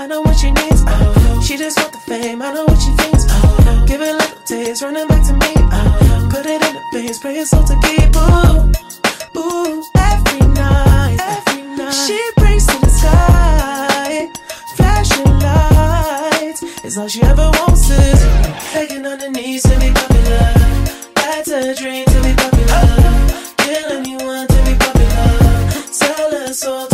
know what she needs. She just want the fame, I know what she thinks. Give it a little taste, running back to me. Put it in the face, pray it's all to keep. Ooh, ooh, every night. She prays to the sky, flashing lights. It's all she ever wants is begging on her knees to be popular. That's a dream to be popular. Kill anyone to be popular. Sell her soul